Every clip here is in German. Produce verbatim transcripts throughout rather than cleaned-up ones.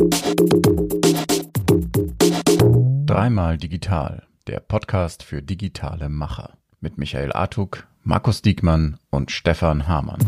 Dreimal digital, der Podcast für digitale Macher mit Michael Artuk, Markus Diekmann und Stefan Hamann.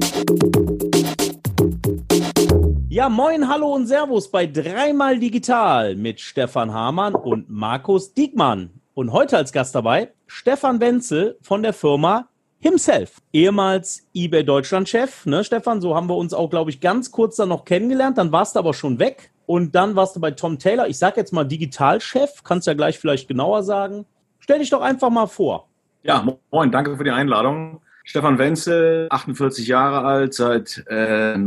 Ja, moin, hallo und Servus bei Dreimal digital mit Stefan Hamann und Markus Diekmann. Und heute als Gast dabei Stefan Wenzel von der Firma Himself, ehemals eBay Deutschland-Chef, ne Stefan, so haben wir uns auch, glaube ich, ganz kurz dann noch kennengelernt, dann warst du aber schon weg und dann warst du bei Tom Taylor, ich sage jetzt mal Digitalchef, kannst ja gleich vielleicht genauer sagen. Stell dich doch einfach mal vor. Ja, moin, danke für die Einladung. Stefan Wenzel, achtundvierzig Jahre alt, seit äh,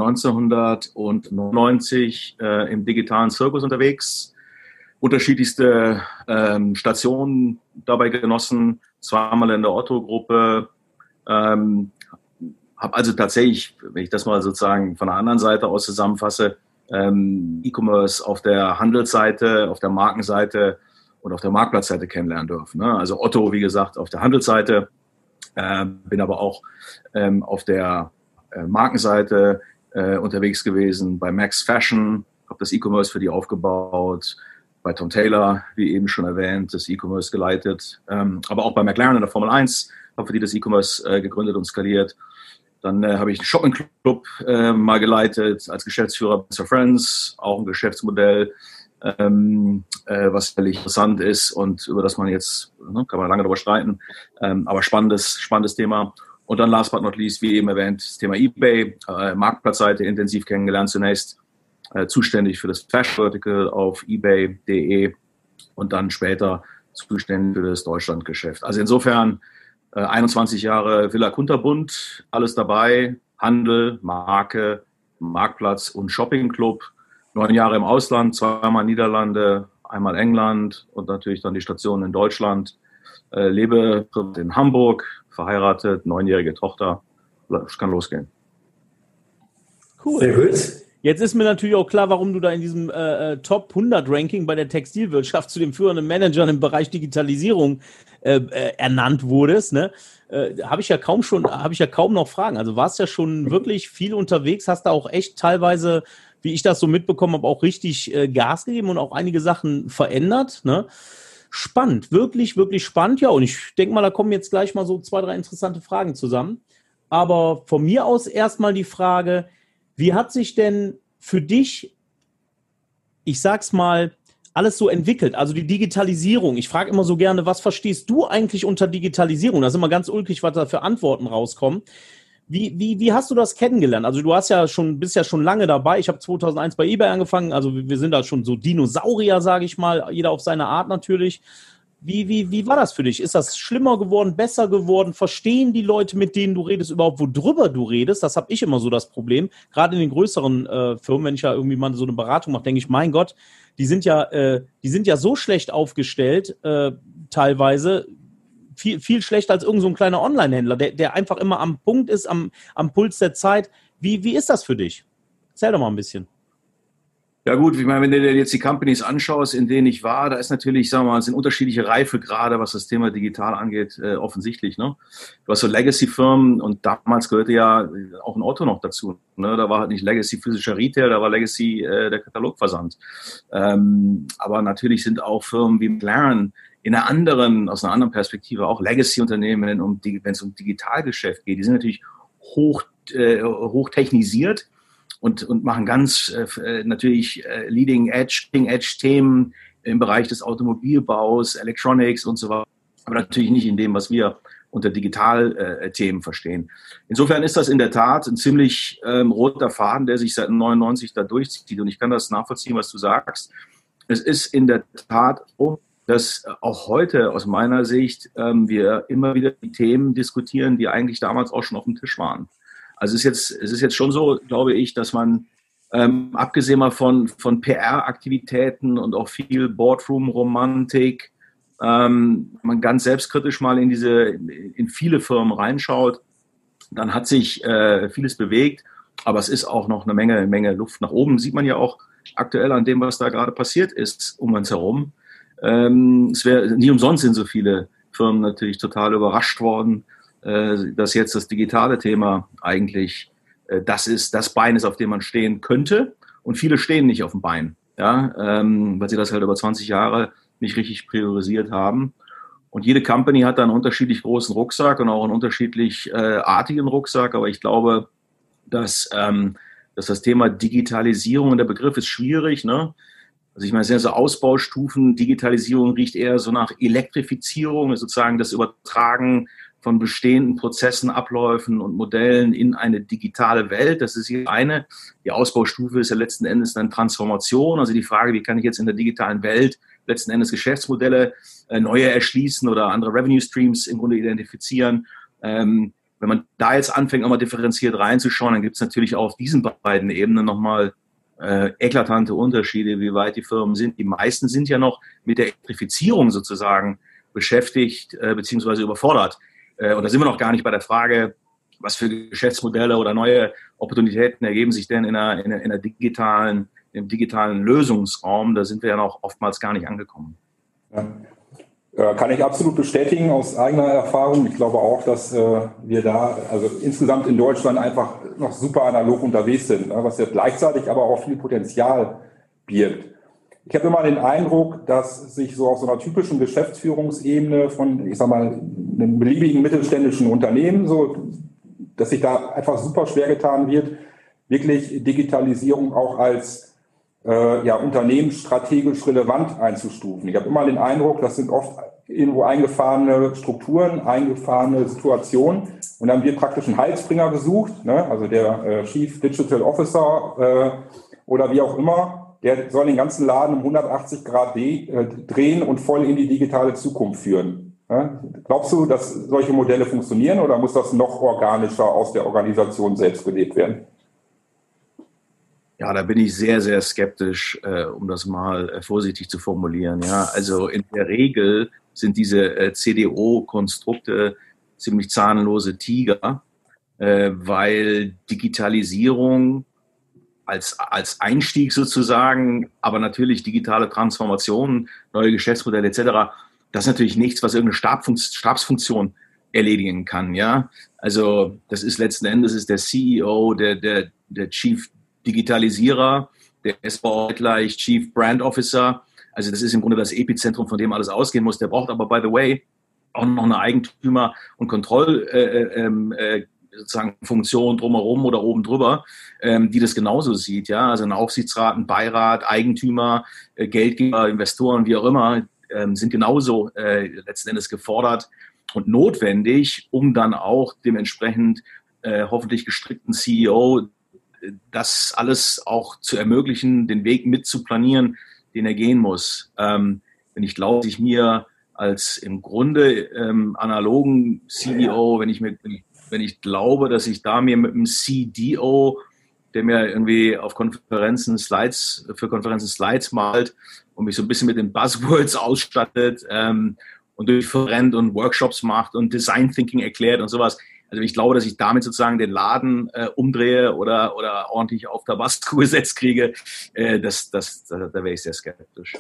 neunzehnhundertneunundneunzig äh, im digitalen Zirkus unterwegs, unterschiedlichste ähm, Stationen dabei genossen, zweimal in der Otto-Gruppe, ähm, habe also tatsächlich, wenn ich das mal sozusagen von der anderen Seite aus zusammenfasse, ähm, E-Commerce auf der Handelsseite, auf der Markenseite und auf der Marktplatzseite kennenlernen dürfen. Ne? Also Otto, wie gesagt, auf der Handelsseite, äh, bin aber auch ähm, auf der äh, Markenseite äh, unterwegs gewesen, bei Max Fashion, habe das E-Commerce für die aufgebaut, bei Tom Taylor, wie eben schon erwähnt, das E-Commerce geleitet, ähm, aber auch bei McLaren in der Formel eins, habe für die das E-Commerce äh, gegründet und skaliert. Dann äh, habe ich einen Shopping-Club äh, mal geleitet als Geschäftsführer bei Friends, auch ein Geschäftsmodell, ähm, äh, was völlig interessant ist und über das man jetzt, ne, kann man lange darüber streiten, ähm, aber spannendes, spannendes Thema. Und dann last but not least, wie eben erwähnt, das Thema eBay, äh, Marktplatzseite intensiv kennengelernt zunächst, äh, zuständig für das Fashion Vertical auf ebay punkt de und dann später zuständig für das Deutschlandgeschäft. Also insofern äh, einundzwanzig Jahre Villa Kunterbund, alles dabei, Handel, Marke, Marktplatz und Shoppingclub. Neun Jahre im Ausland, zweimal Niederlande, einmal England und natürlich dann die Station in Deutschland. Äh, lebe in Hamburg, verheiratet, neunjährige Tochter. Es kann losgehen. Cool. Sehr gut. Jetzt ist mir natürlich auch klar, warum du da in diesem äh, Top hundert Ranking bei der Textilwirtschaft zu den führenden Managern im Bereich Digitalisierung äh, äh, ernannt wurdest. Ne? Äh, habe ich ja kaum schon, habe ich ja kaum noch Fragen. Also warst ja schon wirklich viel unterwegs, hast da auch echt teilweise, wie ich das so mitbekommen habe, auch richtig äh, Gas gegeben und auch einige Sachen verändert. Ne? Spannend, wirklich, wirklich spannend. Ja, und ich denke mal, da kommen jetzt gleich mal so zwei, drei interessante Fragen zusammen. Aber von mir aus erstmal die Frage, wie hat sich denn für dich, ich sag's mal, alles so entwickelt? Also die Digitalisierung. Ich frage immer so gerne, was verstehst du eigentlich unter Digitalisierung? Das ist immer ganz ulkig, was da für Antworten rauskommen. Wie, wie, wie hast du das kennengelernt? Also du hast ja schon, bist ja schon lange dabei. Ich habe zweitausendeins bei eBay angefangen. Also wir sind da schon so Dinosaurier, sage ich mal. Jeder auf seine Art natürlich. Wie, wie, wie war das für dich? Ist das schlimmer geworden, besser geworden? Verstehen die Leute, mit denen du redest, überhaupt, worüber du redest? Das habe ich immer so das Problem. Gerade in den größeren äh, Firmen, wenn ich ja irgendwie mal so eine Beratung mache, denke ich, mein Gott, die sind ja, äh, die sind ja so schlecht aufgestellt, äh, teilweise, viel, viel schlechter als irgend so ein kleiner Online-Händler, der, der einfach immer am Punkt ist, am, am Puls der Zeit. Wie, wie ist das für dich? Erzähl doch mal ein bisschen. Ja gut, ich meine, wenn du dir jetzt die Companies anschaust, in denen ich war, da ist natürlich, sagen wir mal, sind unterschiedliche Reifegrade, was das Thema digital angeht, äh, offensichtlich. Ne? Du hast so Legacy-Firmen und damals gehörte ja auch ein Otto noch dazu. Ne? Da war halt nicht Legacy physischer Retail, da war Legacy äh, der Katalogversand. Ähm, aber natürlich sind auch Firmen wie McLaren in einer anderen, aus einer anderen Perspektive auch Legacy-Unternehmen, wenn um, wenn es um Digitalgeschäft geht. Die sind natürlich hoch, äh, hoch technisiert. Und, und machen ganz äh, natürlich äh, Leading-Edge, Leading-Edge-Themen im Bereich des Automobilbaus, Electronics und so weiter, aber natürlich nicht in dem, was wir unter Digital-Themen äh, verstehen. Insofern ist das in der Tat ein ziemlich ähm, roter Faden, der sich seit neunundneunzig da durchzieht. Und ich kann das nachvollziehen, was du sagst. Es ist in der Tat so, dass auch heute aus meiner Sicht ähm, wir immer wieder die Themen diskutieren, die eigentlich damals auch schon auf dem Tisch waren. Also es ist jetzt, es ist jetzt schon so, glaube ich, dass man ähm, abgesehen mal von, von P R-Aktivitäten und auch viel Boardroom-Romantik, ähm, man ganz selbstkritisch mal in diese, in viele Firmen reinschaut, dann hat sich äh, vieles bewegt, aber es ist auch noch eine Menge, Menge Luft nach oben. Sieht man ja auch aktuell an dem, was da gerade passiert ist um uns herum. Ähm, es wäre nie umsonst sind so viele Firmen natürlich total überrascht worden, dass jetzt das digitale Thema eigentlich das ist, das Bein ist, auf dem man stehen könnte. Und viele stehen nicht auf dem Bein. ja, ähm, weil sie das halt über zwanzig Jahre nicht richtig priorisiert haben. Und jede Company hat da einen unterschiedlich großen Rucksack und auch einen unterschiedlich äh, artigen Rucksack. Aber ich glaube, dass, ähm, dass das Thema Digitalisierung, und der Begriff ist schwierig, ne? Also ich meine, es sind ja so Ausbaustufen. Digitalisierung riecht eher so nach Elektrifizierung, sozusagen das Übertragen von bestehenden Prozessen, Abläufen und Modellen in eine digitale Welt. Das ist hier eine. Die Ausbaustufe ist ja letzten Endes dann Transformation. Also die Frage, wie kann ich jetzt in der digitalen Welt letzten Endes Geschäftsmodelle äh, neue erschließen oder andere Revenue Streams im Grunde identifizieren. Ähm, wenn man da jetzt anfängt, nochmal differenziert reinzuschauen, dann gibt es natürlich auch auf diesen beiden Ebenen nochmal äh, eklatante Unterschiede, wie weit die Firmen sind. Die meisten sind ja noch mit der Elektrifizierung sozusagen beschäftigt äh, beziehungsweise überfordert. Äh, und da sind wir noch gar nicht bei der Frage, was für Geschäftsmodelle oder neue Opportunitäten ergeben sich denn in einer, in einer, in einer digitalen, im digitalen Lösungsraum. Da sind wir ja noch oftmals gar nicht angekommen. Ja. Äh, kann ich absolut bestätigen aus eigener Erfahrung. Ich glaube auch, dass äh, wir da, also insgesamt in Deutschland einfach noch super analog unterwegs sind, ne, was ja gleichzeitig aber auch viel Potenzial birgt. Ich habe immer den Eindruck, dass sich so auf so einer typischen Geschäftsführungsebene von, ich sag mal, einem beliebigen mittelständischen Unternehmen, so, dass sich da einfach super schwer getan wird, wirklich Digitalisierung auch als Äh, ja, unternehmensstrategisch relevant einzustufen. Ich habe immer den Eindruck, das sind oft irgendwo eingefahrene Strukturen, eingefahrene Situationen und dann wird praktisch ein Heilsbringer gesucht, ne? Also der äh, Chief Digital Officer äh, oder wie auch immer, der soll den ganzen Laden um hundertachtzig Grad de- äh, drehen und voll in die digitale Zukunft führen. Ne? Glaubst du, dass solche Modelle funktionieren oder muss das noch organischer aus der Organisation selbst gelebt werden? Ja, da bin ich sehr, sehr skeptisch, äh, um das mal äh, vorsichtig zu formulieren. Ja, also in der Regel sind diese äh, C D O-Konstrukte ziemlich zahnlose Tiger, äh, weil Digitalisierung als, als Einstieg sozusagen, aber natürlich digitale Transformationen, neue Geschäftsmodelle et cetera, das ist natürlich nichts, was irgendeine Stabsfunkt- Stabsfunktion erledigen kann. Ja, also das ist letzten Endes ist der C E O, der, der, der Chief Digitalisierer, der ist auch gleich Chief Brand Officer. Also das ist im Grunde das Epizentrum, von dem alles ausgehen muss. Der braucht aber, by the way, auch noch eine Eigentümer- und Kontroll- äh, äh, sozusagen Funktion drumherum oder oben drüber, ähm, die das genauso sieht. Ja, also ein Aufsichtsrat, ein Beirat, Eigentümer, äh, Geldgeber, Investoren, wie auch immer, äh, sind genauso äh, letzten Endes gefordert und notwendig, um dann auch dementsprechend äh, hoffentlich gestrickten C E O das alles auch zu ermöglichen, den Weg mit zu planieren, den er gehen muss. Ähm, wenn ich glaube, ich mir als im Grunde ähm, analogen C E O, wenn ich mir, wenn ich glaube, dass ich da mir mit einem C D O, der mir irgendwie auf Konferenzen Slides, für Konferenzen Slides malt und mich so ein bisschen mit den Buzzwords ausstattet ähm, und durchrennt und Workshops macht und Design Thinking erklärt und sowas. Also ich glaube, dass ich damit sozusagen den Laden äh, umdrehe oder, oder ordentlich auf Tabasco gesetzt kriege, äh, das, das, da, da wäre ich sehr skeptisch.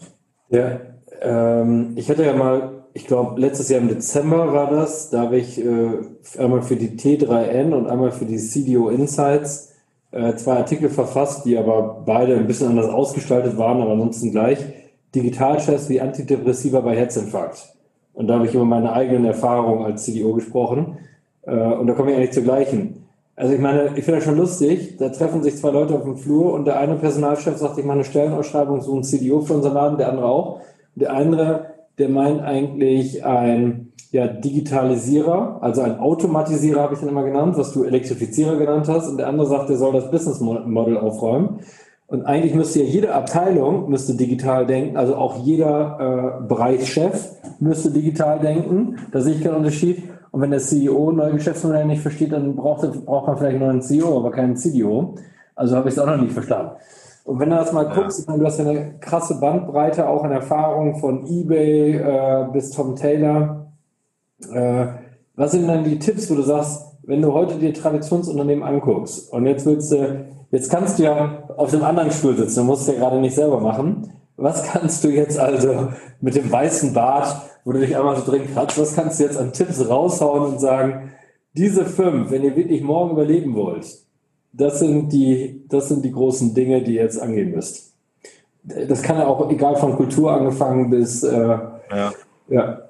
Ja, ähm, ich hatte ja mal, ich glaube, letztes Jahr im Dezember war das, da habe ich äh, einmal für die T drei N und einmal für die C D O Insights äh, zwei Artikel verfasst, die aber beide ein bisschen anders ausgestaltet waren, aber ansonsten gleich. Digitalchefs wie Antidepressiva bei Herzinfarkt. Und da habe ich über meine eigenen Erfahrungen als C D O gesprochen. Und da komme ich eigentlich zur gleichen. Also ich meine, ich finde das schon lustig, da treffen sich zwei Leute auf dem Flur und der eine Personalchef sagt, ich mache eine Stellenausschreibung, so ein C D O für unseren Laden, der andere auch. Und der andere, der meint eigentlich ein ja, Digitalisierer, also ein Automatisierer habe ich dann immer genannt, was du Elektrifizierer genannt hast. Und der andere sagt, der soll das Business Model aufräumen. Und eigentlich müsste ja jede Abteilung müsste digital denken, also auch jeder äh, Bereichschef müsste digital denken. Da sehe ich keinen Unterschied. Und wenn der C E O neue Geschäftsmodelle nicht versteht, dann braucht, braucht man vielleicht einen neuen C E O, aber keinen C D O. Also habe ich es auch noch nicht verstanden. Und wenn du das mal guckst, ja. Du hast ja eine krasse Bandbreite, auch an Erfahrung von eBay äh, bis Tom Taylor. Äh, was sind dann die Tipps, wo du sagst, wenn du heute dir Traditionsunternehmen anguckst und jetzt willst du, jetzt kannst du ja auf dem anderen Stuhl sitzen, du musst es ja gerade nicht selber machen. Was kannst du jetzt also mit dem weißen Bart, wo du dich einmal so drin kratzt, was kannst du jetzt an Tipps raushauen und sagen, diese fünf, wenn ihr wirklich morgen überleben wollt, das sind die, das sind die großen Dinge, die ihr jetzt angehen müsst. das kann ja auch, egal von Kultur angefangen bis, äh, ja. ja.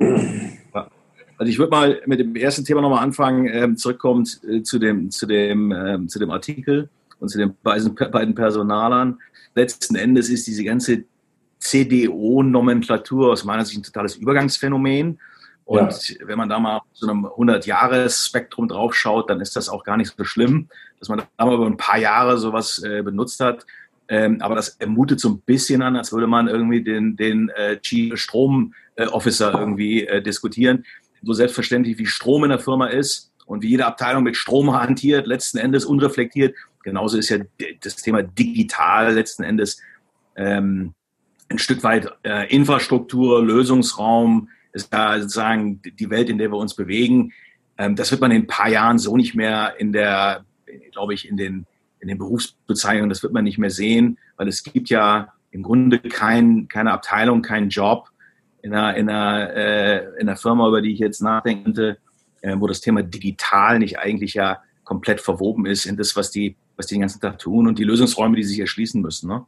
Also ich würde mal mit dem ersten Thema nochmal anfangen, ähm, zurückkommen äh, zu dem, zu dem, ähm, zu dem Artikel und zu den beiden, beiden Personalern. Letzten Endes ist diese ganze C D O-Nomenklatur aus meiner Sicht ein totales Übergangsphänomen. Und ja. wenn man da mal auf so einem hundert-Jahres-Spektrum drauf schaut, dann ist das auch gar nicht so schlimm, dass man da mal über ein paar Jahre sowas äh, benutzt hat. Ähm, aber das mutet so ein bisschen an, als würde man irgendwie den, den äh, Chief Strom äh, Officer irgendwie äh, diskutieren. So selbstverständlich wie Strom in der Firma ist und wie jede Abteilung mit Strom hantiert, letzten Endes unreflektiert. Genauso ist ja das Thema digital letzten Endes ähm, ein Stück weit äh, Infrastruktur, Lösungsraum, ist ja sozusagen die Welt, in der wir uns bewegen. Ähm, das wird man in ein paar Jahren so nicht mehr in der, glaube ich, in den, in den Berufsbezeichnungen, das wird man nicht mehr sehen, weil es gibt ja im Grunde kein, keine Abteilung, keinen Job in einer, in, einer, äh, in einer Firma, über die ich jetzt nachdenke, äh, wo das Thema digital nicht eigentlich ja komplett verwoben ist in das, was die, was die den ganzen Tag tun und die Lösungsräume, die sich erschließen müssen. Ne?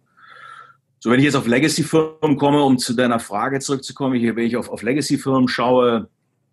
So, wenn ich jetzt auf Legacy-Firmen komme, um zu deiner Frage zurückzukommen, hier, wenn ich auf, auf Legacy-Firmen schaue,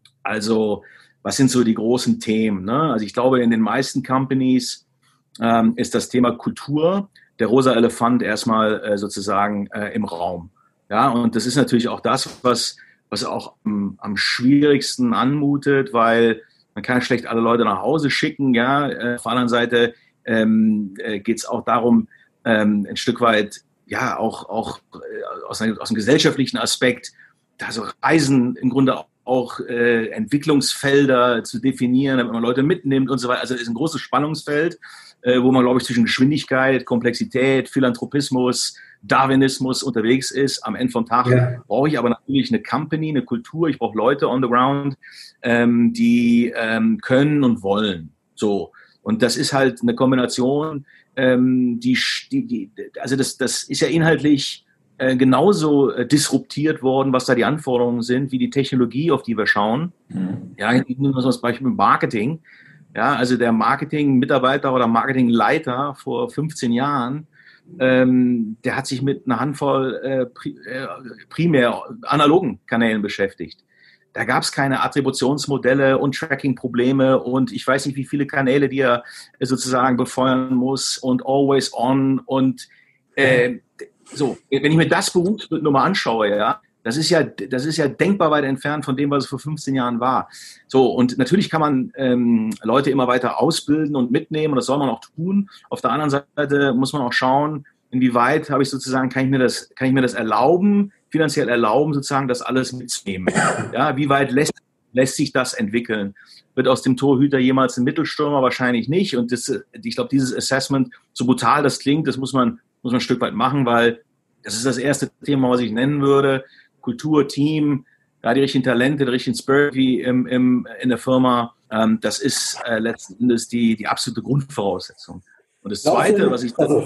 also was sind so die großen Themen? Ne? Also ich glaube, in den meisten Companies ähm, ist das Thema Kultur der rosa Elefant erstmal äh, sozusagen äh, im Raum. Ja, und das ist natürlich auch das, was, was auch am, am schwierigsten anmutet, weil man kann schlecht alle Leute nach Hause schicken. Ja, äh, auf der anderen Seite ähm, äh, geht es auch darum, ähm, ein Stück weit ja, auch, auch äh, aus, einem, aus einem gesellschaftlichen Aspekt, da so Reisen im Grunde auch, auch äh, Entwicklungsfelder zu definieren, damit man Leute mitnimmt und so weiter. Also es ist ein großes Spannungsfeld, äh, wo man, glaube ich, zwischen Geschwindigkeit, Komplexität, Philanthropismus, Darwinismus unterwegs ist. Am Ende vom Tag ja. brauche ich aber natürlich eine Company, eine Kultur, ich brauche Leute on the ground, ähm, die ähm, können und wollen. So. Und das ist halt eine Kombination, ähm, die, die, die, also das, das ist ja inhaltlich äh, genauso äh, disruptiert worden, was da die Anforderungen sind, wie die Technologie, auf die wir schauen. Mhm. Ja, nehmen wir das Beispiel Marketing. Ja, also der Marketing-Mitarbeiter oder Marketingleiter vor fünfzehn Jahren, ähm, der hat sich mit einer Handvoll äh, pri, äh, primär analogen Kanälen beschäftigt. Da gab es keine Attributionsmodelle und Tracking-Probleme und ich weiß nicht, wie viele Kanäle, die er sozusagen befeuern muss und always on und äh, so. Wenn ich mir das Berufsbild nur mal anschaue, ja, das ist ja, das ist ja denkbar weit entfernt von dem, was es vor fünfzehn Jahren war. So, und natürlich kann man ähm, Leute immer weiter ausbilden und mitnehmen und das soll man auch tun. Auf der anderen Seite muss man auch schauen, inwieweit habe ich sozusagen, kann ich mir das, kann ich mir das erlauben, finanziell erlauben, sozusagen das alles mitzunehmen. Ja, wie weit lässt, lässt sich das entwickeln? Wird aus dem Torhüter jemals ein Mittelstürmer? Wahrscheinlich nicht. Und das, ich glaube, dieses Assessment, so brutal das klingt, das muss man, muss man ein Stück weit machen, weil das ist das erste Thema, was ich nennen würde. Kultur, Team, ja, die richtigen Talente, der richtigen Spirit wie im, im, in der Firma. Ähm, das ist äh, letzten Endes die, die absolute Grundvoraussetzung. Und das Zweite, was ich... Also,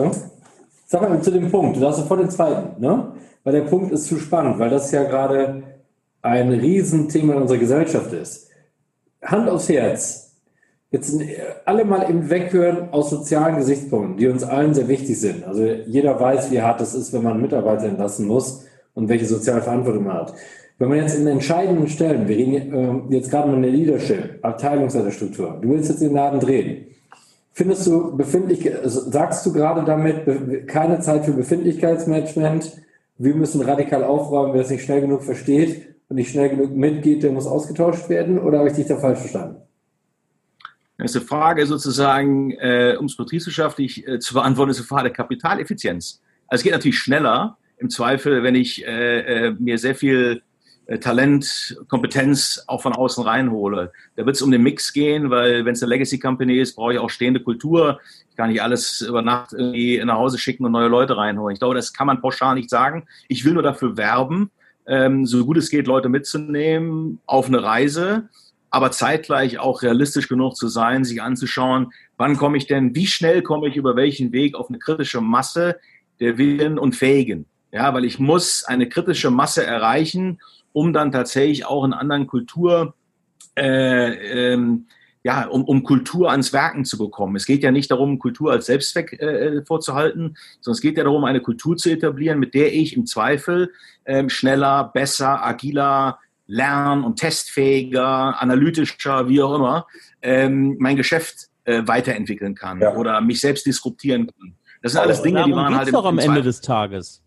sag mal zu dem Punkt, du hast sofort den zweiten, ne? Weil der Punkt ist zu spannend, weil das ja gerade ein Riesenthema in unserer Gesellschaft ist. Hand aufs Herz. Jetzt alle mal eben weghören aus sozialen Gesichtspunkten, die uns allen sehr wichtig sind. Also jeder weiß, wie hart es ist, wenn man einen Mitarbeiter entlassen muss und welche soziale Verantwortung man hat. Wenn man jetzt in entscheidenden Stellen, wir reden äh, jetzt gerade mal in der Leadership, Abteilungsleiterstruktur, du willst jetzt den Laden drehen. Findest du befindlich, sagst du gerade damit, keine Zeit für Befindlichkeitsmanagement, wir müssen radikal aufräumen, wer es nicht schnell genug versteht und nicht schnell genug mitgeht, der muss ausgetauscht werden, oder habe ich dich da falsch verstanden? Das ist eine Frage sozusagen, äh, um es betriebswirtschaftlich äh, zu beantworten, ist eine Frage der Kapitaleffizienz. Also es geht natürlich schneller, im Zweifel, wenn ich äh, äh, mir sehr viel äh, Talent, Kompetenz auch von außen reinhole. Da wird es um den Mix gehen, weil wenn es eine Legacy Company ist, brauche ich auch stehende Kultur. Ich kann nicht alles über Nacht irgendwie nach Hause schicken und neue Leute reinholen. Ich glaube, das kann man pauschal nicht sagen. Ich will nur dafür werben, ähm, so gut es geht, Leute mitzunehmen auf eine Reise, aber zeitgleich auch realistisch genug zu sein, sich anzuschauen, wann komme ich denn, wie schnell komme ich über welchen Weg auf eine kritische Masse der Willen und Fähigen. Ja, weil ich muss eine kritische Masse erreichen, um dann tatsächlich auch in anderen Kultur, äh, ähm, ja, um, um Kultur ans Werken zu bekommen. Es geht ja nicht darum, Kultur als Selbstzweck äh, vorzuhalten, sondern es geht ja darum, eine Kultur zu etablieren, mit der ich im Zweifel ähm, schneller, besser, agiler, lern- und testfähiger, analytischer, wie auch immer, ähm, mein Geschäft äh, weiterentwickeln kann ja. oder mich selbst disruptieren kann. Das sind alles Dinge, die waren halt im, doch am im Ende des Tages.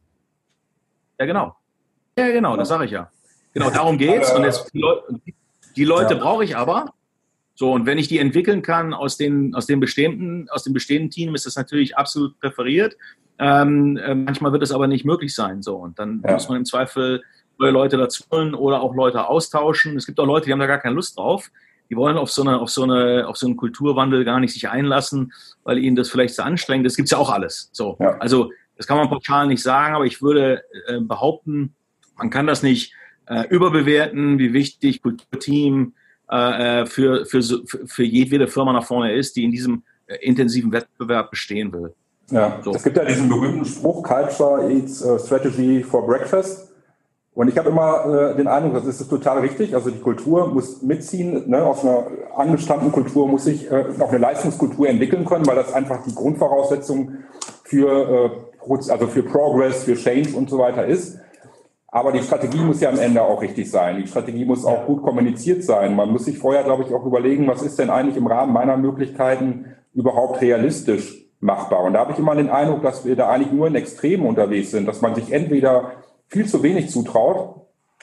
Ja, genau. Ja, genau, das sage ich ja. Genau, darum geht's. Und jetzt, die Leute, die Leute ja. brauche ich aber. So, und wenn ich die entwickeln kann aus den, aus dem bestehenden, aus dem bestehenden Team, ist das natürlich absolut präferiert. Ähm, äh, manchmal wird es aber nicht möglich sein. So, und dann ja. muss man im Zweifel neue Leute dazu holen oder auch Leute austauschen. Es gibt auch Leute, die haben da gar keine Lust drauf. Die wollen auf so eine, auf so eine, auf so einen Kulturwandel gar nicht sich einlassen, weil ihnen das vielleicht zu anstrengend ist. Das gibt's ja auch alles. So, ja. also das kann man pauschal nicht sagen, aber ich würde äh, behaupten, man kann das nicht äh, überbewerten, wie wichtig Kulturteam äh, für, für, für, für jedwede Firma nach vorne ist, die in diesem äh, intensiven Wettbewerb bestehen will. Ja, so. Es gibt ja diesen berühmten Spruch, Culture eats uh, Strategy for Breakfast. Und ich habe immer äh, den Eindruck, das ist total richtig. Also die Kultur muss mitziehen. Ne? Aus einer angestammten Kultur muss sich äh, auch eine Leistungskultur entwickeln können, weil das einfach die Grundvoraussetzung für, äh, also für Progress, für Change und so weiter ist. Aber die Strategie muss ja am Ende auch richtig sein. Die Strategie muss auch gut kommuniziert sein. Man muss sich vorher, glaube ich, auch überlegen, was ist denn eigentlich im Rahmen meiner Möglichkeiten überhaupt realistisch machbar. Und da habe ich immer den Eindruck, dass wir da eigentlich nur in Extremen unterwegs sind, dass man sich entweder viel zu wenig zutraut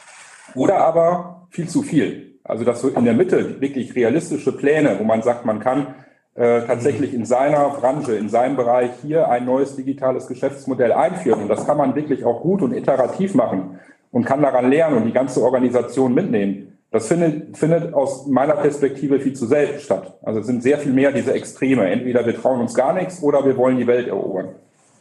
oder aber viel zu viel. Also dass so in der Mitte wirklich realistische Pläne, wo man sagt, man kann äh, tatsächlich in seiner Branche, in seinem Bereich hier ein neues digitales Geschäftsmodell einführen. Und das kann man wirklich auch gut und iterativ machen und kann daran lernen und die ganze Organisation mitnehmen. Das findet, findet aus meiner Perspektive viel zu selten statt. Also es sind sehr viel mehr diese Extreme. Entweder wir trauen uns gar nichts oder wir wollen die Welt erobern.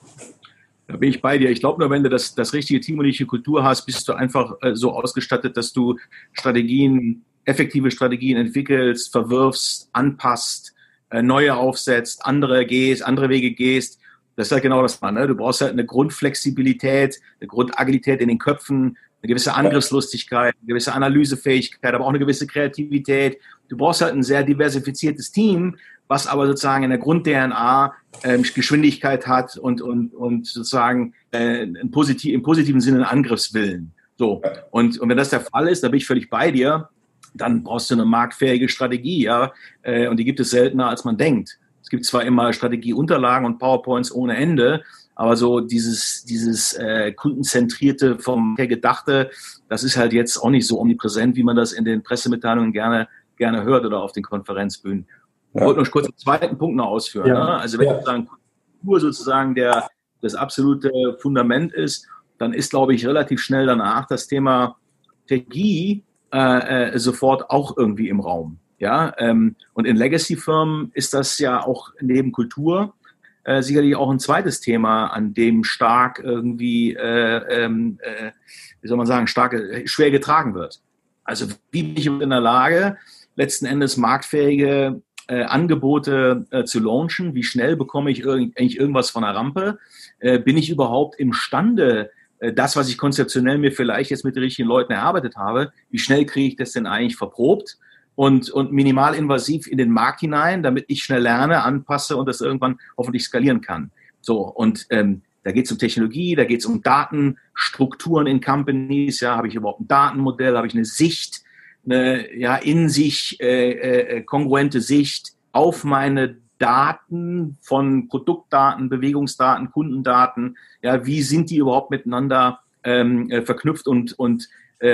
Da bin ich bei dir. Ich glaube nur, wenn du das, das richtige Team und die richtige Kultur hast, bist du einfach äh, so ausgestattet, dass du Strategien, effektive Strategien entwickelst, verwirfst, anpasst, äh, neue aufsetzt, andere gehst, andere Wege gehst. Das ist halt genau das, ne? Du brauchst halt eine Grundflexibilität, eine Grundagilität in den Köpfen, eine gewisse Angriffslustigkeit, eine gewisse Analysefähigkeit, aber auch eine gewisse Kreativität. Du brauchst halt ein sehr diversifiziertes Team, was aber sozusagen in der Grund-D N A äh, Geschwindigkeit hat und, und, und sozusagen äh, in positiv, im positiven Sinne einen Angriffswillen. So. Und, und wenn das der Fall ist, da bin ich völlig bei dir, dann brauchst du eine marktfähige Strategie, ja, äh, und die gibt es seltener, als man denkt. Es gibt zwar immer Strategieunterlagen und PowerPoints ohne Ende, aber so dieses, dieses äh, kundenzentrierte, vom her gedachte, das ist halt jetzt auch nicht so omnipräsent, wie man das in den Pressemitteilungen gerne, gerne hört oder auf den Konferenzbühnen. Ja. Ich wollte noch kurz den zweiten Punkt noch ausführen. Ja. Ne? Also wenn ja. sozusagen Kultur sozusagen der, das absolute Fundament ist, dann ist, glaube ich, relativ schnell danach das Thema Technologie äh, äh, sofort auch irgendwie im Raum. Ja, ähm, und in Legacy-Firmen ist das ja auch neben Kultur äh, sicherlich auch ein zweites Thema, an dem stark irgendwie, äh, äh, wie soll man sagen, stark, schwer getragen wird. Also wie bin ich in der Lage, letzten Endes marktfähige äh, Angebote äh, zu launchen? Wie schnell bekomme ich irgend, eigentlich irgendwas von der Rampe? Äh, bin ich überhaupt imstande, äh, das, was ich konzeptionell mir vielleicht jetzt mit den richtigen Leuten erarbeitet habe, wie schnell kriege ich das denn eigentlich verprobt? Und, und minimalinvasiv in den Markt hinein, damit ich schnell lerne, anpasse und das irgendwann hoffentlich skalieren kann. So, und ähm, da geht es um Technologie, da geht es um Datenstrukturen in Companies. Ja, habe ich überhaupt ein Datenmodell, habe ich eine Sicht, eine ja in sich äh, äh, kongruente Sicht auf meine Daten von Produktdaten, Bewegungsdaten, Kundendaten. Ja, wie sind die überhaupt miteinander ähm, äh, verknüpft und und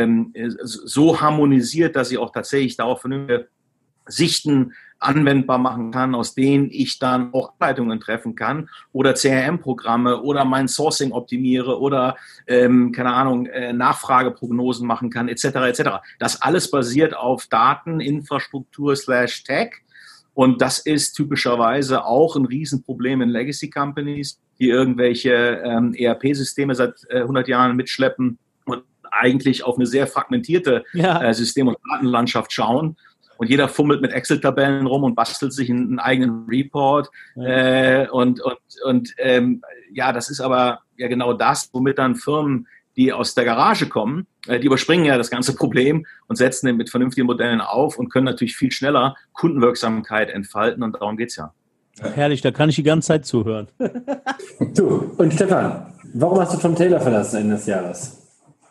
so harmonisiert, dass ich auch tatsächlich darauf vernünftige Sichten anwendbar machen kann, aus denen ich dann auch Ableitungen treffen kann oder C R M-Programme oder mein Sourcing optimiere oder, ähm, keine Ahnung, äh, Nachfrageprognosen machen kann, et cetera et cetera. Das alles basiert auf Daten, Infrastruktur slash Tech und das ist typischerweise auch ein Riesenproblem in Legacy Companies, die irgendwelche ähm, E R P-Systeme seit äh, hundert Jahren mitschleppen und eigentlich auf eine sehr fragmentierte ja. äh, System- und Datenlandschaft schauen. Und jeder fummelt mit Excel-Tabellen rum und bastelt sich einen, einen eigenen Report. Ja. Äh, und und, und ähm, ja, das ist aber ja genau das, womit dann Firmen, die aus der Garage kommen, äh, die überspringen ja das ganze Problem und setzen den mit vernünftigen Modellen auf und können natürlich viel schneller Kundenwirksamkeit entfalten und darum geht's ja. Herrlich, da kann ich die ganze Zeit zuhören. Du, und Stefan, warum hast du Tom Taylor verlassen Ende des Jahres?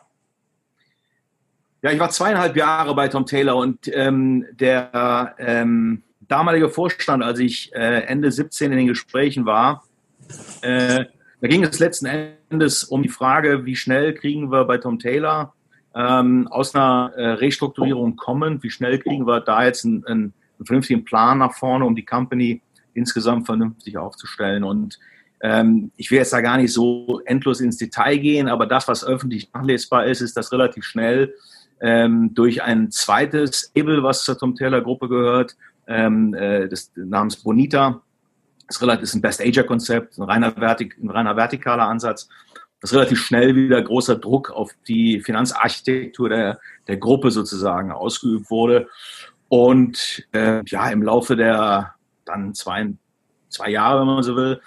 Ja, ich war zweieinhalb Jahre bei Tom Taylor und ähm, der ähm, damalige Vorstand, als ich äh, Ende siebzehn in den Gesprächen war, äh, da ging es letzten Endes um die Frage, wie schnell kriegen wir bei Tom Taylor ähm, aus einer äh, Restrukturierung kommend, wie schnell kriegen wir da jetzt einen, einen, einen vernünftigen Plan nach vorne, um die Company insgesamt vernünftig aufzustellen. Und ähm, ich will jetzt da gar nicht so endlos ins Detail gehen, aber das, was öffentlich nachlesbar ist, ist, dass relativ schnell ähm, durch ein zweites Label, was zur Tom Taylor Gruppe gehört, ähm, äh, des namens Bonita, das ist ein Best-Ager-Konzept, ein reiner, Vertik, ein reiner vertikaler Ansatz, dass relativ schnell wieder großer Druck auf die Finanzarchitektur der, der Gruppe sozusagen ausgeübt wurde. Und äh, ja, im Laufe der dann zwei, zwei Jahre, wenn man so will,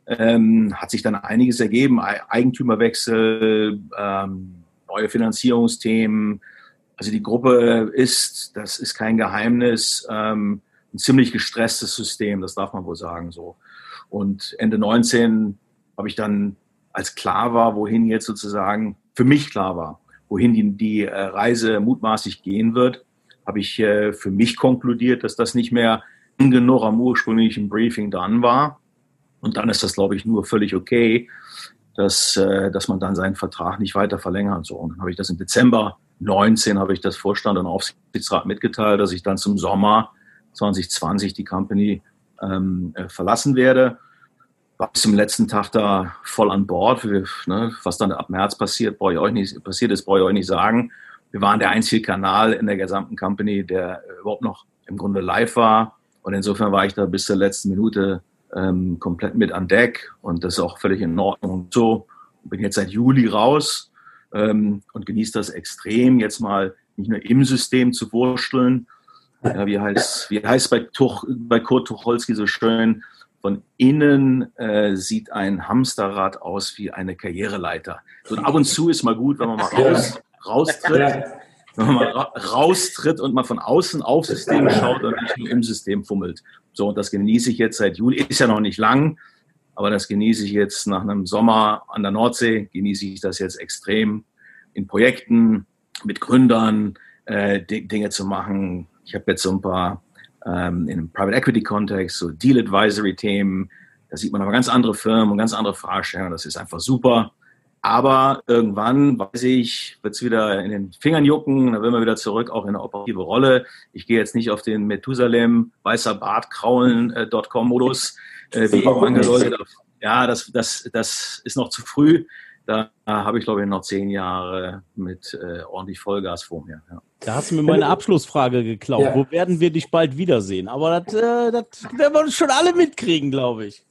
ähm, hat sich dann einiges ergeben. Eigentümerwechsel, ähm, neue Finanzierungsthemen. Also die Gruppe ist, das ist kein Geheimnis, ähm, ein ziemlich gestresstes System, das darf man wohl sagen so. Und Ende neunzehn habe ich dann, als klar war, wohin jetzt sozusagen, für mich klar war, wohin die, die äh, Reise mutmaßlich gehen wird, habe ich äh, für mich konkludiert, dass das nicht mehr genug am ursprünglichen Briefing dran war. Und dann ist das, glaube ich, nur völlig okay, dass, äh, dass man dann seinen Vertrag nicht weiter verlängert. So. Und dann habe ich das im Dezember neunzehn habe ich das Vorstand und Aufsichtsrat mitgeteilt, dass ich dann zum Sommer zwanzig zwanzig die Company ähm, äh, verlassen werde. War bis zum letzten Tag da voll an Bord. Wir, ne, was dann ab März passiert, brauche ich euch nicht, passiert ist, brauche ich euch nicht sagen. Wir waren der einzige Kanal in der gesamten Company, der äh, überhaupt noch im Grunde live war. Und insofern war ich da bis zur letzten Minute ähm, komplett mit an Deck. Und das ist auch völlig in Ordnung. So, bin jetzt seit Juli raus ähm, und genieße das extrem, jetzt mal nicht nur im System zu wursteln. Ja, wie heißt wie heißt bei, Tuch, bei Kurt Tucholsky so schön, von innen äh, sieht ein Hamsterrad aus wie eine Karriereleiter. So, und ab und zu ist mal gut, wenn man mal raus, raustritt, wenn man mal ra raustritt und mal von außen aufs System schaut und nicht nur im System fummelt. So, und das genieße ich jetzt seit Juli. Ist ja noch nicht lang, aber das genieße ich jetzt nach einem Sommer an der Nordsee, genieße ich das jetzt extrem in Projekten, mit Gründern, äh, Dinge zu machen. Ich habe jetzt so ein paar ähm, in einem Private Equity Kontext, so Deal Advisory Themen. Da sieht man aber ganz andere Firmen und ganz andere Fragestellungen. Das ist einfach super. Aber irgendwann, weiß ich, wird es wieder in den Fingern jucken. Dann will man wieder zurück, auch in eine operative Rolle. Ich gehe jetzt nicht auf den Methusalem, weißer Bart, kraulen, äh, .com-Modus, äh, wie manche Leute. Ja, das, das, das ist noch zu früh. Da habe ich, glaube ich, noch zehn Jahre mit äh, ordentlich Vollgas vor mir. Ja. Da hast du mir meine Abschlussfrage geklaut. Ja. Wo werden wir dich bald wiedersehen? Aber das, äh, das werden wir schon alle mitkriegen, glaube ich.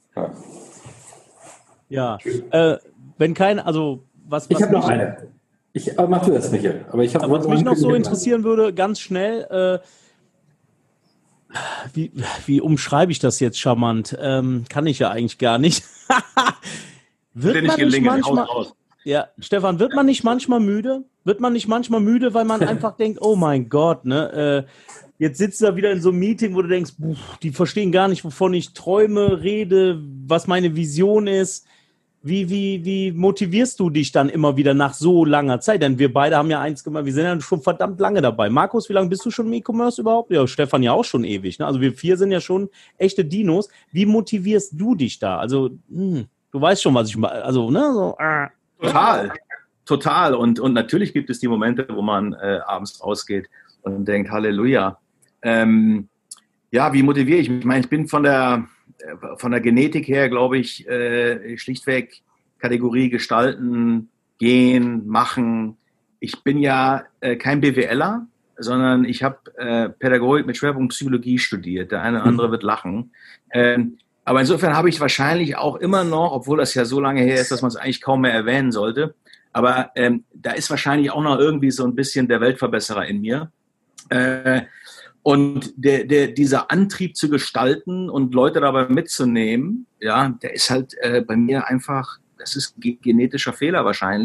Ja. Äh, wenn kein, also was. was ich habe noch eine. Ich äh, mach du das, Michael. Aber ich habe. Was mich noch so interessieren würde, ganz schnell. Äh, wie, wie umschreibe ich das jetzt charmant? Ähm, kann ich ja eigentlich gar nicht. Wird man nicht manchmal, ja, Stefan, wird man nicht manchmal müde? Wird man nicht manchmal müde, weil man einfach denkt, oh mein Gott, ne, äh, jetzt sitzt du da wieder in so einem Meeting, wo du denkst, buh, die verstehen gar nicht, wovon ich träume, rede, was meine Vision ist. Wie, wie, wie motivierst du dich dann immer wieder nach so langer Zeit? Denn wir beide haben ja eins gemacht, wir sind ja schon verdammt lange dabei. Markus, wie lange bist du schon im E-Commerce überhaupt? Ja, Stefan ja auch schon ewig, ne? Also wir vier sind ja schon echte Dinos. Wie motivierst du dich da? Also, hm. Du weißt schon, was ich meine. Also, ne? So, äh. Total, total. Und, und natürlich gibt es die Momente, wo man äh, abends rausgeht und denkt, Halleluja. Ähm, ja, wie motiviere ich mich? Ich meine, ich bin von der, von der Genetik her, glaube ich, äh, schlichtweg Kategorie gestalten, gehen, machen. Ich bin ja äh, kein BWLer, sondern ich habe äh, Pädagogik mit Schwerpunkt Psychologie studiert. Der eine oder andere wird lachen. Ähm, Aber insofern habe ich wahrscheinlich auch immer noch, obwohl das ja so lange her ist, dass man es eigentlich kaum mehr erwähnen sollte, aber ähm, da ist wahrscheinlich auch noch irgendwie so ein bisschen der Weltverbesserer in mir. Äh, und der, der, dieser Antrieb zu gestalten und Leute dabei mitzunehmen, ja, der ist halt äh, bei mir einfach, das ist ein genetischer Fehler wahrscheinlich,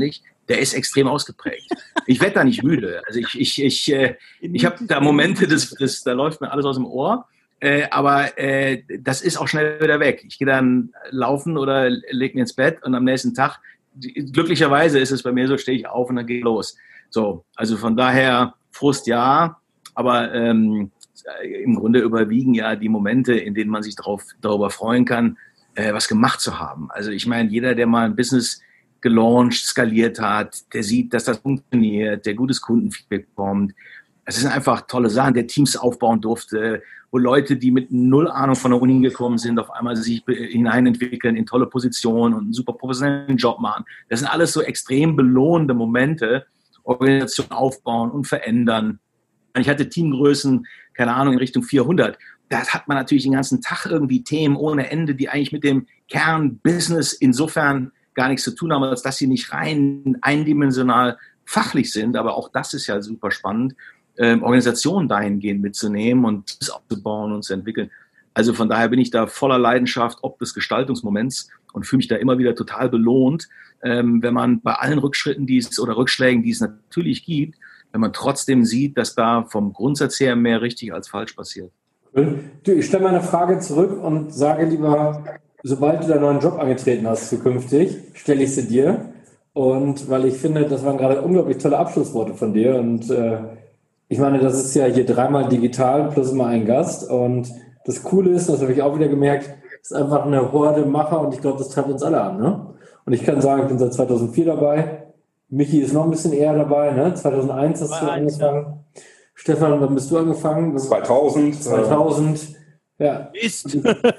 der ist extrem ausgeprägt. Ich werde da nicht müde. Also ich, ich, ich, äh, ich habe da Momente, das, das, da läuft mir alles aus dem Ohr. Äh, aber äh, das ist auch schnell wieder weg. Ich gehe dann laufen oder lege mich ins Bett und am nächsten Tag, glücklicherweise ist es bei mir so, stehe ich auf und dann gehe ich los. So, also von daher Frust ja, aber ähm, im Grunde überwiegen ja die Momente, in denen man sich drauf, darüber freuen kann, äh, was gemacht zu haben. Also ich meine, jeder, der mal ein Business gelauncht, skaliert hat, der sieht, dass das funktioniert, der gutes Kundenfeedback bekommt. Es sind einfach tolle Sachen, der Teams aufbauen durfte, wo Leute, die mit null Ahnung von der Uni gekommen sind, auf einmal sich hineinentwickeln in tolle Positionen und einen super professionellen Job machen. Das sind alles so extrem belohnende Momente, Organisation aufbauen und verändern. Ich hatte Teamgrößen, keine Ahnung, in Richtung vierhundert. Da hat man natürlich den ganzen Tag irgendwie Themen ohne Ende, die eigentlich mit dem Kern-Business insofern gar nichts zu tun haben, als dass sie nicht rein eindimensional fachlich sind. Aber auch das ist ja super spannend, ähm, Organisationen dahingehend mitzunehmen und das aufzubauen und zu entwickeln. Also von daher bin ich da voller Leidenschaft ob des Gestaltungsmoments und fühle mich da immer wieder total belohnt, ähm, wenn man bei allen Rückschritten, die es oder Rückschlägen, die es natürlich gibt, wenn man trotzdem sieht, dass da vom Grundsatz her mehr richtig als falsch passiert. Du, ich stelle meine Frage zurück und sage lieber, sobald du deinen neuen Job angetreten hast zukünftig, stelle ich sie dir. Und weil ich finde, das waren gerade unglaublich tolle Abschlussworte von dir. Und äh, ich meine, das ist ja hier dreimal digital plus immer ein Gast. Und das Coole ist, das habe ich auch wieder gemerkt, ist einfach eine Horde Macher und ich glaube, das treibt uns alle an. Ne? Und ich kann sagen, ich bin seit zweitausendvier dabei. Michi ist noch ein bisschen eher dabei. Ne? zweitausendeins hast du angefangen. Ja. Stefan, wann bist du angefangen? zweitausend. zweitausend. Ja. Mist.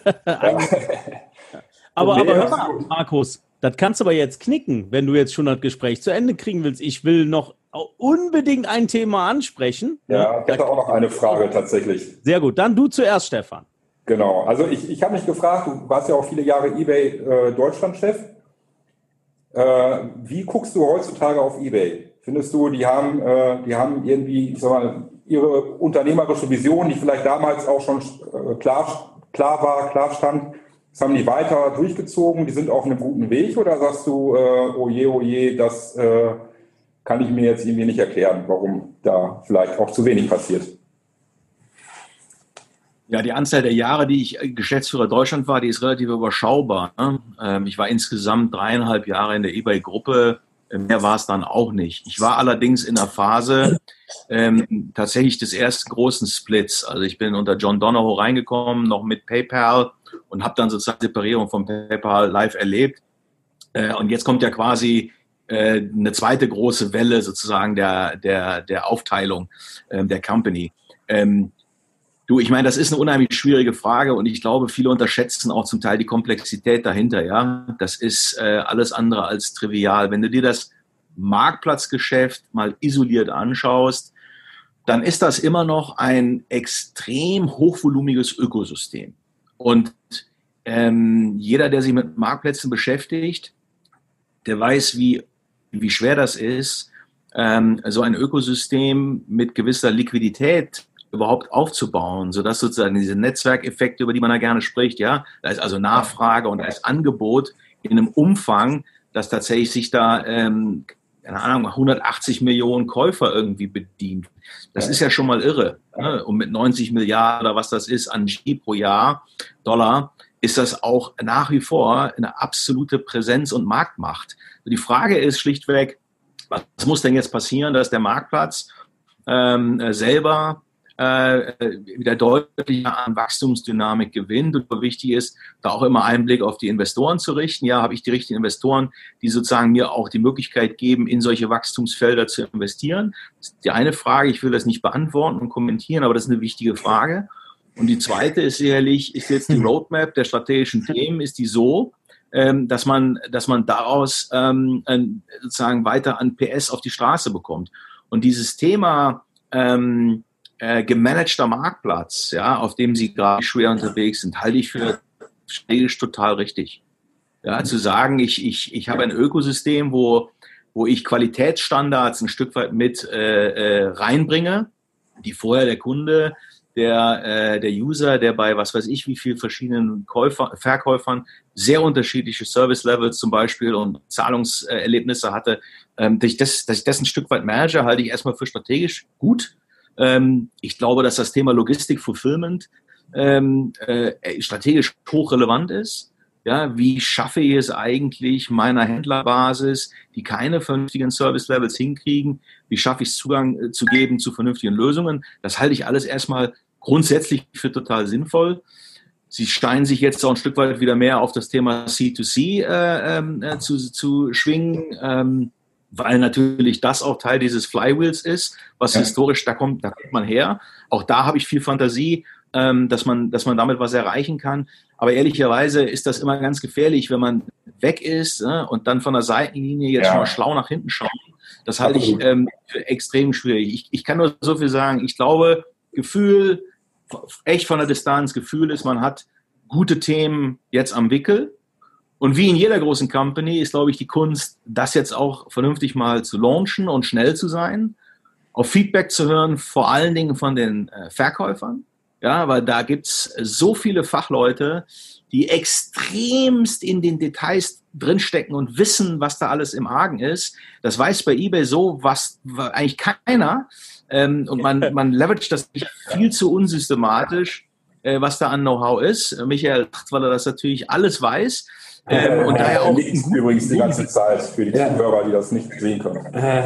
aber, aber hör mal, Markus, das kannst du aber jetzt knicken, wenn du jetzt schon das Gespräch zu Ende kriegen willst. Ich will noch unbedingt ein Thema ansprechen. Ja, ich hätte auch noch eine Frage tatsächlich. Sehr gut, dann du zuerst, Stefan. Genau, also ich, ich habe mich gefragt, du warst ja auch viele Jahre eBay äh, Deutschland-Chef. Äh, wie guckst du heutzutage auf eBay? Findest du, die haben, äh, die haben irgendwie, ich sag mal, ihre unternehmerische Vision, die vielleicht damals auch schon äh, klar, klar war, klar stand, das haben die weiter durchgezogen, die sind auf einem guten Weg, oder sagst du, äh, oh je, oh je, das äh, kann ich mir jetzt irgendwie nicht erklären, warum da vielleicht auch zu wenig passiert? Ja, die Anzahl der Jahre, die ich Geschäftsführer Deutschland war, die ist relativ überschaubar. Ne? Ähm, ich war insgesamt dreieinhalb Jahre in der eBay-Gruppe. Mehr war es dann auch nicht. Ich war allerdings in der Phase ähm, tatsächlich des ersten großen Splits. Also ich bin unter John Donahoe reingekommen, noch mit PayPal, und habe dann sozusagen Separierung von PayPal live erlebt. Äh, und jetzt kommt ja quasi äh, eine zweite große Welle sozusagen der, der, der Aufteilung äh, der Company. Ähm, Du, ich meine, das ist eine unheimlich schwierige Frage und ich glaube, viele unterschätzen auch zum Teil die Komplexität dahinter. Ja, das ist äh, alles andere als trivial. Wenn du dir das Marktplatzgeschäft mal isoliert anschaust, dann ist das immer noch ein extrem hochvolumiges Ökosystem. Und ähm, jeder, der sich mit Marktplätzen beschäftigt, der weiß, wie, wie schwer das ist, ähm, so ein Ökosystem mit gewisser Liquidität überhaupt aufzubauen, sodass sozusagen diese Netzwerkeffekte, über die man da gerne spricht, ja, da ist also Nachfrage und da ist Angebot in einem Umfang, dass tatsächlich sich da, ähm, keine Ahnung, hundertachtzig Millionen Käufer irgendwie bedient. Das ist ja schon mal irre. Ne? Und mit neunzig Milliarden oder was das ist an G D P pro Jahr, Dollar, ist das auch nach wie vor eine absolute Präsenz und Marktmacht. Die Frage ist schlichtweg, was muss denn jetzt passieren, dass der Marktplatz ähm, selber wieder deutlicher an Wachstumsdynamik gewinnt. Und wichtig ist, da auch immer einen Blick auf die Investoren zu richten. Ja, habe ich die richtigen Investoren, die sozusagen mir auch die Möglichkeit geben, in solche Wachstumsfelder zu investieren? Das ist die eine Frage. Ich will das nicht beantworten und kommentieren, aber das ist eine wichtige Frage. Und die zweite ist sicherlich, ist jetzt die Roadmap der strategischen Themen, ist die so, dass man, dass man daraus sozusagen weiter an P S auf die Straße bekommt. Und dieses Thema, ähm, Äh, gemanagter Marktplatz, ja, auf dem sie gerade schwer unterwegs sind, halte ich für strategisch total richtig. Ja, zu sagen, ich, ich, ich habe ein Ökosystem, wo, wo ich Qualitätsstandards ein Stück weit mit äh, äh, reinbringe, die vorher der Kunde der, äh, der User, der bei was weiß ich wie viel verschiedenen Käufer, Verkäufern sehr unterschiedliche Service-Levels zum Beispiel und Zahlungserlebnisse hatte, ähm, dass, ich das, dass ich das ein Stück weit manage, halte ich erstmal für strategisch gut. Ähm, ich glaube, dass das Thema Logistik, Fulfillment ähm, äh, strategisch hochrelevant ist. Ja, wie schaffe ich es eigentlich meiner Händlerbasis, die keine vernünftigen Service-Levels hinkriegen? Wie schaffe ich es, Zugang äh, zu geben zu vernünftigen Lösungen? Das halte ich alles erstmal grundsätzlich für total sinnvoll. Sie steinen sich jetzt auch ein Stück weit wieder mehr auf das Thema C to C äh, äh, zu, zu schwingen, ähm, weil natürlich das auch Teil dieses Flywheels ist, was ja. historisch, da kommt, da kommt man her. Auch da habe ich viel Fantasie, ähm, dass man, dass man damit was erreichen kann. Aber ehrlicherweise ist das immer ganz gefährlich, wenn man weg ist äh, und dann von der Seitenlinie jetzt ja. schon mal schlau nach hinten schaut. Das halte ich ähm, für extrem schwierig. Ich, ich kann nur so viel sagen. Ich glaube, Gefühl, echt von der Distanz, Gefühl ist, man hat gute Themen jetzt am Wickel. Und wie in jeder großen Company ist, glaube ich, die Kunst, das jetzt auch vernünftig mal zu launchen und schnell zu sein, auf Feedback zu hören, vor allen Dingen von den äh, Verkäufern. Ja, weil da gibt's so viele Fachleute, die extremst in den Details drinstecken und wissen, was da alles im Argen ist. Das weiß bei eBay so, was eigentlich keiner. Ähm, und man, man leveragt das nicht viel zu unsystematisch, äh, was da an Know-how ist. Michael lacht, weil er das natürlich alles weiß. Ähm, und daher auch übrigens die ganze Zeit für die Zuhörer, die das nicht sehen können.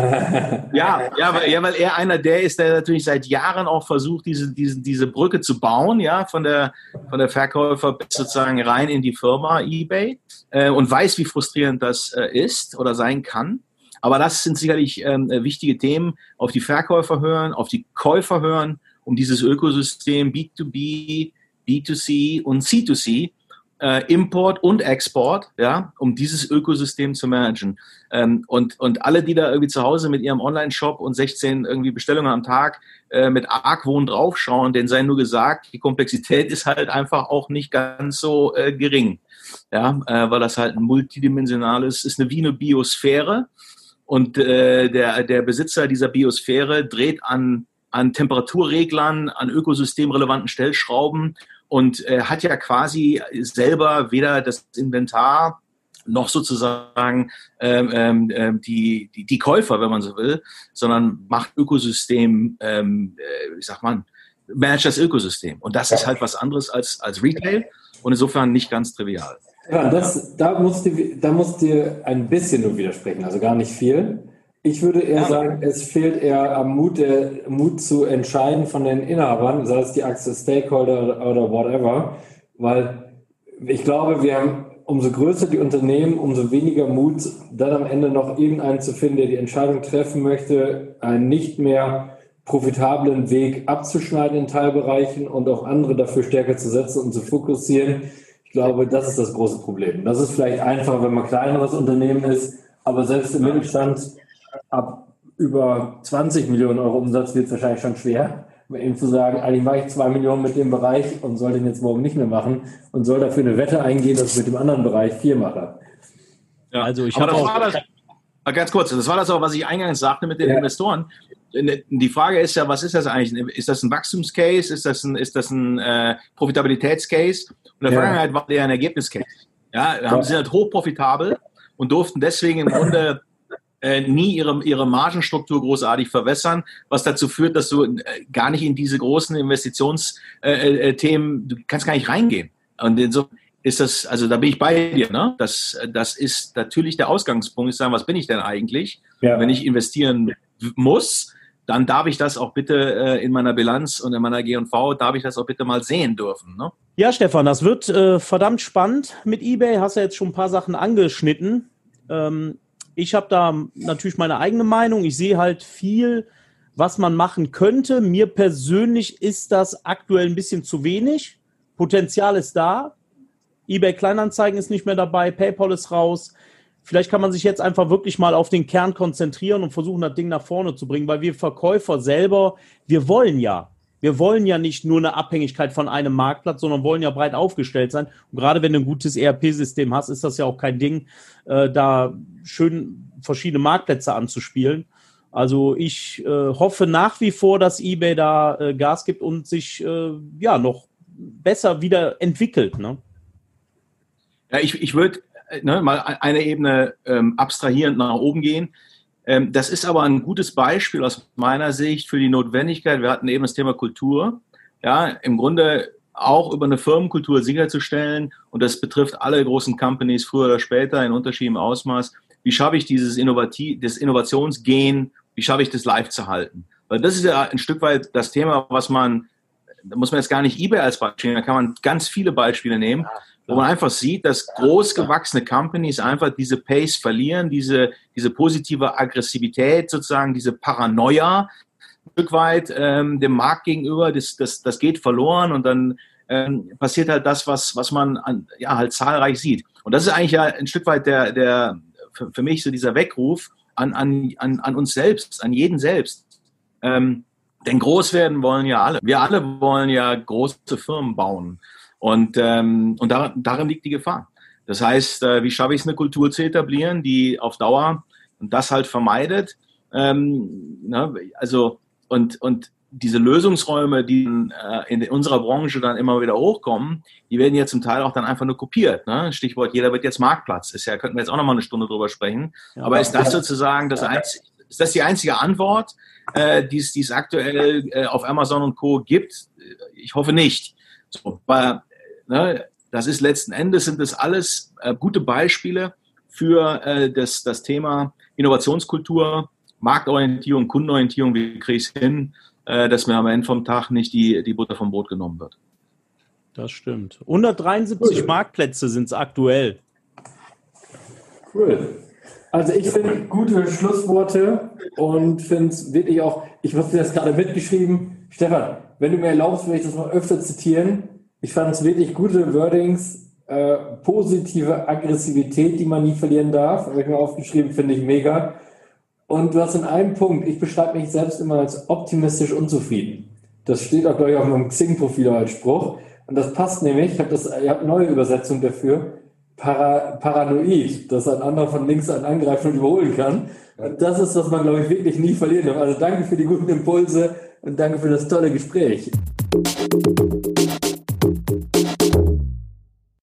Ja, ja, weil, ja, weil er einer der ist, der natürlich seit Jahren auch versucht, diese, diese, diese Brücke zu bauen, ja, von der, von der Verkäufer sozusagen rein in die Firma eBay äh, und weiß, wie frustrierend das äh, ist oder sein kann. Aber das sind sicherlich ähm, wichtige Themen, auf die Verkäufer hören, auf die Käufer hören, um dieses Ökosystem B zwei B, B zwei C und C zwei C Äh, Import und Export, ja, um dieses Ökosystem zu managen. Ähm, und, und alle, die da irgendwie zu Hause mit ihrem Online-Shop und sechzehn irgendwie Bestellungen am Tag äh, mit Argwohn draufschauen, denen sei nur gesagt, die Komplexität ist halt einfach auch nicht ganz so äh, gering. Ja, äh, weil das halt ein multidimensionales, ist eine wie eine Biosphäre. Und äh, der, der Besitzer dieser Biosphäre dreht an, an Temperaturreglern, an ökosystemrelevanten Stellschrauben und äh, hat ja quasi selber weder das Inventar noch sozusagen ähm, ähm, die, die, die Käufer, wenn man so will, sondern macht Ökosystem, ähm, äh, wie sagt man, managt das Ökosystem. Und das ist halt was anderes als, als Retail und insofern nicht ganz trivial. Ja, das, da musst du, da musst du ein bisschen nur widersprechen, also gar nicht viel. Ich würde eher ja. sagen, es fehlt eher am Mut, der Mut zu entscheiden von den Inhabern, sei es die Achse Stakeholder oder whatever, weil ich glaube, wir haben, umso größer die Unternehmen, umso weniger Mut, dann am Ende noch irgendeinen zu finden, der die Entscheidung treffen möchte, einen nicht mehr profitablen Weg abzuschneiden in Teilbereichen und auch andere dafür stärker zu setzen und zu fokussieren. Ich glaube, das ist das große Problem. Das ist vielleicht einfach, wenn man ein kleineres Unternehmen ist, aber selbst im Mittelstand ab über zwanzig Millionen Euro Umsatz wird es wahrscheinlich schon schwer, ihm zu sagen, eigentlich mache ich zwei Millionen mit dem Bereich und soll den jetzt morgen nicht mehr machen und soll dafür eine Wette eingehen, dass ich mit dem anderen Bereich vier mache. Ja, also ich habe auch... Das, ganz kurz, das war das auch, was ich eingangs sagte mit den ja. Investoren. Die Frage ist ja, was ist das eigentlich? Ist das ein Wachstumscase? Ist das ein, ist das ein äh, Profitabilitätscase? Und in der ja. Vergangenheit war der ein Ergebniscase. Ja, da haben sie halt hochprofitabel und durften deswegen im Grunde nie ihre, ihre Margenstruktur großartig verwässern, was dazu führt, dass du gar nicht in diese großen Investitionsthemen, äh, du kannst gar nicht reingehen. Und so ist das, also da bin ich bei dir, ne? Das, das ist natürlich der Ausgangspunkt, ist sagen, was bin ich denn eigentlich? Ja. Wenn ich investieren muss, dann darf ich das auch bitte äh, in meiner Bilanz und in meiner G und V, darf ich das auch bitte mal sehen dürfen, ne? Ja, Stefan, das wird äh, verdammt spannend mit eBay. Hast ja jetzt schon ein paar Sachen angeschnitten. Ähm, Ich habe da natürlich meine eigene Meinung. Ich sehe halt viel, was man machen könnte. Mir persönlich ist das aktuell ein bisschen zu wenig. Potenzial ist da. eBay Kleinanzeigen ist nicht mehr dabei. PayPal ist raus. Vielleicht kann man sich jetzt einfach wirklich mal auf den Kern konzentrieren und versuchen, das Ding nach vorne zu bringen, weil wir Verkäufer selber, wir wollen ja. Wir wollen ja nicht nur eine Abhängigkeit von einem Marktplatz, sondern wollen ja breit aufgestellt sein. Und gerade wenn du ein gutes E R P-System hast, ist das ja auch kein Ding, äh, da schön verschiedene Marktplätze anzuspielen. Also ich äh, hoffe nach wie vor, dass eBay da äh, Gas gibt und sich äh, ja noch besser wieder entwickelt. Ne? Ja, ich, ich würde ne, mal eine Ebene ähm, abstrahierend nach oben gehen. Ähm, das ist aber ein gutes Beispiel aus meiner Sicht für die Notwendigkeit. Wir hatten eben das Thema Kultur. Ja, im Grunde auch über eine Firmenkultur sicherzustellen, und das betrifft alle großen Companies früher oder später in unterschiedlichem Ausmaß. Wie schaffe ich dieses Innovativ, das Innovationsgehen, wie schaffe ich das live zu halten? Weil das ist ja ein Stück weit das Thema, was man, da muss man jetzt gar nicht eBay als Beispiel nehmen, da kann man ganz viele Beispiele nehmen, wo man einfach sieht, dass groß gewachsene Companies einfach diese Pace verlieren, diese, diese positive Aggressivität sozusagen, diese Paranoia, ein Stück weit ähm, dem Markt gegenüber, das, das, das geht verloren, und dann ähm, passiert halt das, was, was man an, ja, halt zahlreich sieht. Und das ist eigentlich ja ein Stück weit der, der für, für mich so dieser Weckruf an, an, an, an uns selbst, an jeden selbst. Ähm, denn groß werden wollen ja alle. Wir alle wollen ja große Firmen bauen. Und, ähm, und darin, darin liegt die Gefahr. Das heißt, äh, wie schaffe ich es, eine Kultur zu etablieren, die auf Dauer das halt vermeidet? Ähm, ne, also Und, und diese Lösungsräume, die äh, in unserer Branche dann immer wieder hochkommen, die werden ja zum Teil auch dann einfach nur kopiert. Ne? Stichwort, jeder wird jetzt Marktplatz. Ist ja, könnten wir jetzt auch noch mal eine Stunde drüber sprechen. Ja, aber ist das sozusagen das einzige, ist das die einzige Antwort, äh, die es aktuell äh, auf Amazon und Co. gibt? Ich hoffe nicht. So, weil, ne, das ist letzten Endes, sind das alles äh, gute Beispiele für äh, das, das Thema Innovationskultur, Marktorientierung, Kundenorientierung. Wie kriege ich es hin, äh, dass mir am Ende vom Tag nicht die, die Butter vom Brot genommen wird? Das stimmt. hundertdreiundsiebzig cool. Marktplätze sind es aktuell. Cool. Also ich finde gute Schlussworte und finde es wirklich auch, ich habe dir das gerade mitgeschrieben. Stefan, wenn du mir erlaubst, würde ich das noch öfter zitieren. Ich fand es wirklich gute Wordings, äh, positive Aggressivität, die man nie verlieren darf. Habe ich mir aufgeschrieben, finde ich mega. Und du hast in einem Punkt, ich beschreibe mich selbst immer als optimistisch unzufrieden. Das steht auch, glaube ich, auf meinem Xing-Profil als Spruch. Und das passt nämlich, ich habe das, ich habe eine neue Übersetzung dafür, Para, paranoid, dass ein anderer von links einen angreifen und überholen kann. Und das ist, was man, glaube ich, wirklich nie verlieren darf. Also danke für die guten Impulse und danke für das tolle Gespräch.